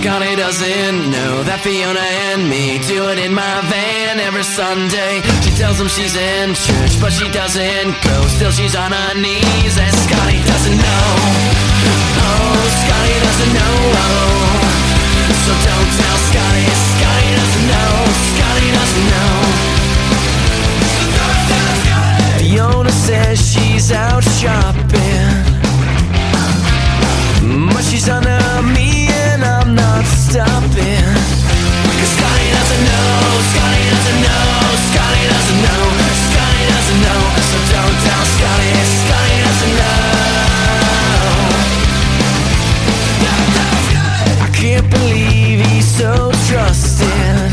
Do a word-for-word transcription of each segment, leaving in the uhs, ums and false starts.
Scotty doesn't know that Fiona and me do it in my van every Sunday. She tells him she's in church, but she doesn't go. Still she's on her knees, and Scotty doesn't know. Oh, Scotty doesn't know. So don't tell Scotty. Scotty doesn't know. Scotty doesn't know. Fiona says she's out shopping, but she's under me and I'm not stopping. Cause Scotty doesn't know, Scotty doesn't know, Scotty doesn't know, Scotty doesn't know. So don't tell Scotty, Scotty doesn't know. I can't believe he's so trusting,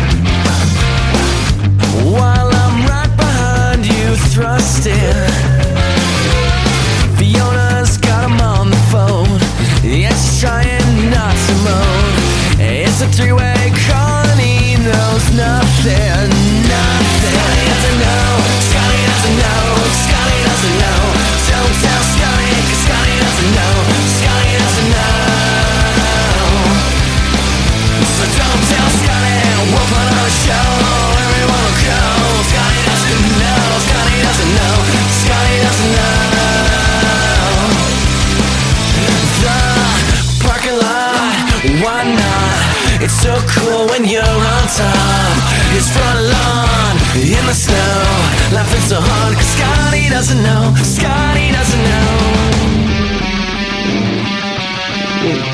while I'm right behind you thrusting. Fiona's got him on the phone, yeah, she's trying not to moan. It's a three-way call and he knows nothing, nothing. Scotty doesn't know, Scotty doesn't know, Scotty doesn't know. Don't tell Scotty, cause Scotty doesn't know, Scotty doesn't know. So don't tell Scotty, we'll put on a show, everyone will go. Scotty doesn't know, Scotty doesn't know, Scotty doesn't know. Why not? It's so cool when you're on top. His front lawn in the snow, laughing so hard cause Scotty doesn't know, Scotty doesn't know.